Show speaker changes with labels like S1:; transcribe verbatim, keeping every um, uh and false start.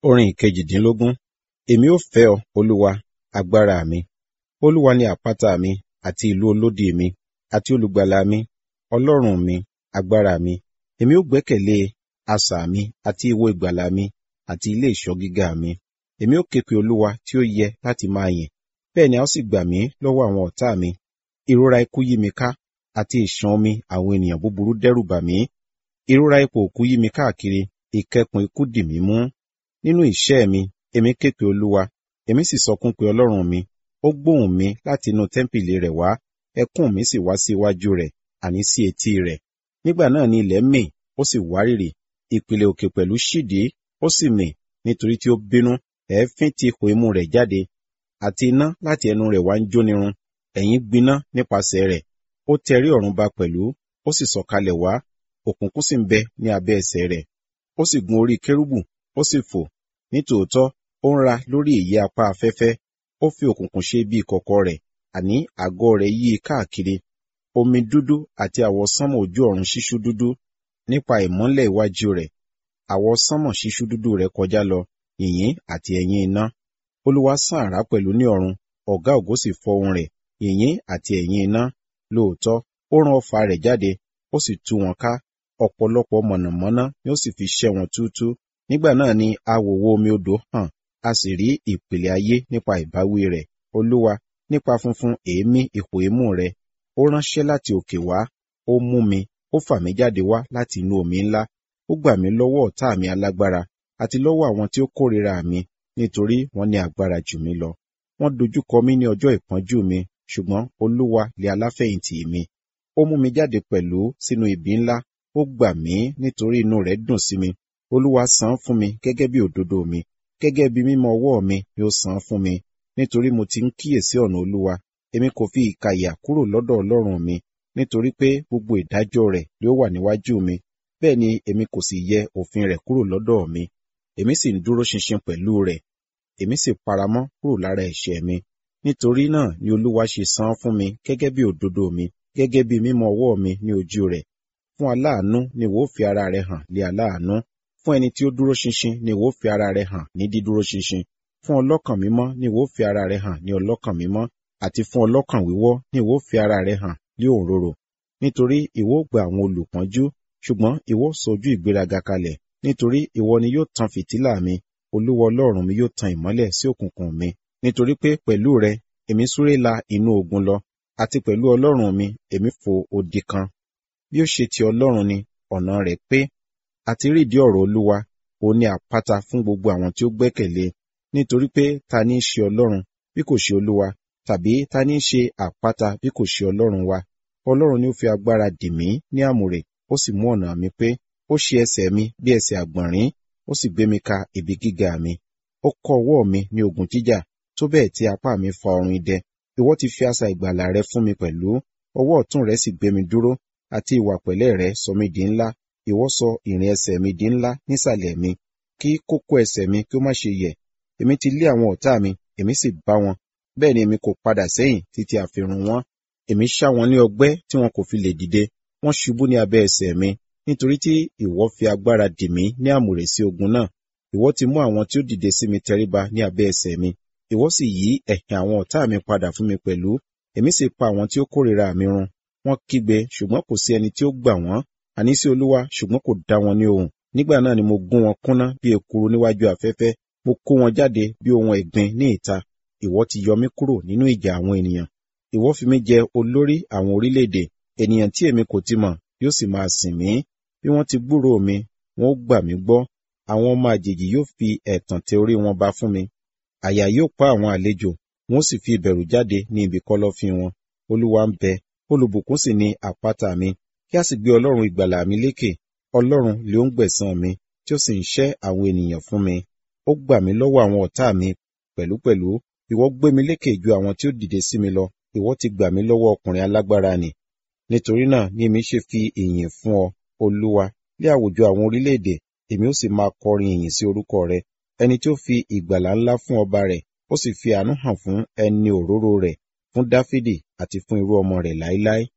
S1: Orin ìkejìdínlógún. Èmi ó fẹ́ ọ, Olúwa, agbára mi. Olúwa ni àpáta mi, àti ìlú olódi mi, àti olùgbàlà mi, Ọlọ́run mi, agbára mi. Èmi ó gbẹ́kẹ̀lé asà mi, àti ìwo ìgbàlà mi, àti ilé ìṣọ́ gíga mi. Èmi ó ké pe Olúwa tí ó yẹ láti máa yìn, bẹ́ẹ̀ ni a ó sì gbà mí lọ́wọ́ àwọn ọ̀tá mi. Ìrora ikú yí mi ká, àti ìṣàn omi àwọn ènìyàn búburú dẹ́rù bà mí. Ìrora ipò òkú yí mi káàkiri, ìkẹkùn ikú dì mí mú. Nínú ìṣẹ́ mi, èmi ké pe Olúwa, èmi sì sọkún pe Ọlọ́run mi. Ó gbóhùn mi láti inú tẹ́ḿpìlì rẹ̀ wá, ẹkún mi sì wá sí iwájú rẹ̀, àní sí etí rẹ̀. Nígbà náà ni ilẹ̀ mì, ó sì wárìrì, ìpìlẹ̀ òkè pẹ̀lú ṣídìí, ó sì mì, nítorí tí ó bínú, èéfín ti ihò imú rẹ̀ jáde, àti iná láti ẹnu rẹ̀ wá ń jónirun. Ẹ̀yìn gbiná nípasẹ̀ rẹ̀, ó tẹrí ọ̀run ba pẹ̀lú, ó sì sọ̀kalẹ̀ wá, òkùnkùn sì ń bẹ ní abẹ́ ẹsẹ̀ rẹ̀. Ó sì gun orí kérúbù, ó sì fò, nítòótọ́ ó ń ra lórí ìyẹ́ apá afẹ́fẹ́. Ó fi òkùnkùn ṣe ibi ìkọ̀kọ̀ rẹ̀, àní àgọ́ rẹ̀ yí i káàkiri. Omi dúdú àti àwọsánmọ̀ ojú ọ̀run ṣíṣú dúdú nípa ìmọ́lẹ̀ iwájú rẹ̀. Àwọsánmọ̀ ṣíṣú dúdú rẹ̀ kọjá lọ, yìnyín àti ẹ̀yìn iná. Olúwa sán àrá pẹ̀lú ní ọ̀run, ọ̀gá ògo sì fọ́ ohùn rẹ̀, yìnyín àti ẹ̀yìn iná. Lóòótọ́, ó rán ọfà rẹ̀ jáde, ó sì tú wọn ká. Ọ̀pọ̀lọpọ̀ mọ̀nàmọ́ná ni ó sì fi ṣẹ́ wọn túútúú. Nígbà náà ni awòwo omi odò hàn, a sì rí ìpìlẹ̀ ayé nípa ìbáwí rẹ̀. Olúwa, nípa funfun èémí ipò imú rẹ̀. Ó ránṣẹ́ láti òkè wá, ó mú mi, ó fà mí jáde wá láti inú omi ńlá. Ó gbà mí lọ́wọ́ ọ̀tá mi alágbára, àti lọ́wọ́ àwọn tí ó kórìíra mi, nítorí wọ́n ní agbára jù mí lọ. Wọ́n dojúkọ mí ní ọjọ́ ìpọ́njú mi, ṣùgbọ́n Olúwa lé aláfẹ̀yìntì mi. Ó mú mi jáde pẹ̀lú sínú ibi ńlá, ó gbà mí nítorí inú rẹ̀ dùn sí mi. Olúwa san án fún mi gẹ́gẹ́ bí òdodo mi, gẹ́gẹ́ bí mímọ́ ọwọ́ mi ni ó san án fún mi. Nítorí mo ti ń kíyèsí ọ̀nà Olúwa, èmi kò fi ìkàyà kúrò lọ́dọ̀ Ọlọ́run mi, nítorí pé gbogbo ìdájọ́ rẹ̀ ni ó wà níwájú mi, bẹ́ẹ̀ ni èmi kò sì yẹ òfin rẹ̀ kúrò lọ́dọ̀ mi. Èmi sì ń dúró ṣinṣin pẹ̀lú rẹ̀, èmi sì paramọ́ kúrò lára ẹ̀ṣẹ̀ mi. Nítorí náà ni Olúwa ṣe san án fún mi gẹ́gẹ́ bí òdodo mi, gẹ́gẹ́ bí mímọ́ ọwọ́ mi ní ojú rẹ̀. Fún aláàánú ni ìwọ ó fi ara rẹ̀ hàn lé aláàánú, fún ẹni tí ó dúró ṣinṣin ni ìwọ ó fi ara rẹ̀ hàn ní dídúró ṣinṣin. Fún ọlọ́kàn mímọ́ ni ìwọ ó fi ara rẹ̀ hàn ní ọlọ́kàn mímọ́, àti fún ọlọ́kàn wíwọ́ ni ìwọ ó fi ara rẹ̀ hàn ní òǹrorò. Nítorí ìwọ ó gba àwọn olùpọ́njú, ṣùgbọ́n ìwọ ó sojú ìgbéraga kalẹ̀. Nítorí ìwọ ni yóò tan fìtílà mi, Olúwa Ọlọ́run mi yóò tan ìmọ́lẹ̀ sí òkùnkùn mi. Nítorí pé pẹ̀lú rẹ èmi súré la inú ogun lọ, àti pẹ̀lú Ọlọ́run mi èmi fò odi kan. Bí ó ṣe ti Ọlọ́run ni ọ̀nà rẹ̀ pé, àti rídìí ọ̀rọ̀ Olúwa, òun ni àpáta fún gbogbo àwọn tí ó gbẹ́kẹ̀lé. Nítorí pé ta ní í ṣe Ọlọ́run bí kò ṣe Olúwa, tàbí ta ní í ṣe àpáta bí kò ṣe Ọlọ́run wa? Ọlọ́run ni ó fi agbára dì mí ní àmùrè, ó sì mú ọ̀nà mi pé. Ó ṣe ẹsẹ̀ mi bí ẹsẹ̀ àgbọ̀nrín, ó sì gbé mi ka ibi gíga mi. Ó kọ́ ọwọ́ mi ní ogun jíjà, tó bẹ́ẹ̀ tí apá mi fa ọrùn idẹ. Ìwọ ti fi asà ìgbàlà rẹ fún mi pẹ̀lú, ọwọ́ ọ̀tún rẹ sì gbé mi dúró, àti ìwà pẹ̀lẹ́ rẹ sọ mí di ńlá. Ìwọ sọ ìrìn ẹsẹ̀ mi di ńlá nísàlẹ̀ mi, kí kókó ẹsẹ̀ mi kí ó má ṣe yẹ̀. Èmi ti lé àwọn ọ̀tá mi, èmi sì bá wọn, bẹ́ẹ̀ ni èmi kò padà sẹ́yìn títí a fi run wọ́n. Èmi ṣá wọn ní ọgbẹ́ tí wọn kò fi lè dìde, wọ́n ṣubú ní abẹ́ ẹsẹ̀ mi. Nítorí tí ìwọ fi agbára dì mí ní àmùrè sí ogun náà, ìwọ ti mú àwọn tí ó dìde sí mi tẹríba ní abẹ́ ẹsẹ̀ mi. Ìwọ sì yí ẹ̀hìn àwọn ọ̀tá mi padà fún mi pẹ̀lú, èmi sì pa àwọn tí ó kórìíra mi run. Wọ́n kígbe, ṣùgbọ́n kò sí ẹni tí ó gbà wọ́n, àní sí Olúwa, ṣùgbọ́n kò dá wọn ní ohùn. Nígbà náà ni mo gún wọn kúnná bí ekuru níwájú afẹ́fẹ́, mo kó wọn jáde bí ohun ẹ̀gbin ní ìta. Ìwọ ti yọ mí kúrò nínú ìjà àwọn ènìyàn. Ìwọ fi mí jẹ olórí àwọn orílẹ̀-èdè, ènìyàn tí èmi kò ti mọ̀ yóò sì máa sìn mí. Bí wọ́n ti gbúròó mi, wọn ó gbà mí gbọ́. Àwọn ọmọ àjèjì yóò fi ẹ̀tàn tẹ orí wọn ba fún mi. Àyà yóò pa àwọn àlejò, wọn ó sì fi ìbẹ̀rù jáde ní ibi kọ́lọ́fín wọn. Olúwa ń bẹ, olùbùkún sì ni àpáta mi. Kí a sì gbé Ọlọ́run ìgbàlà mi lékè. Ọlọ́run lé ó ń gbẹ̀san mi, tí ó sì ń ṣẹ́ àwọn ènìyàn fún mi. Ó gbà mí lọ́wọ́ àwọn ọ̀tá mi pẹ̀lúpẹ̀lú. Ìwọ gbé mi lékè ju àwọn tí ó dìde sí mi lọ. Ìwọ ti gbà mí lọ́wọ́ ọkùnrin alágbára nì. Nítorí náà ni èmi ṣe fi ìyìn fún ọ, Olúwa, ní àwùjọ àwọn orílẹ̀-èdè. Èmi ó sì máa kọrin ìyìn sí orúkọ rẹ. Ẹni tí ó fi ìgbàlà ńlá fún ọba rẹ̀, ó sì fi àánú hàn fún ẹni òróró rẹ̀, fún Dáfídì àti fún irú ọmọ rẹ̀ láéláé.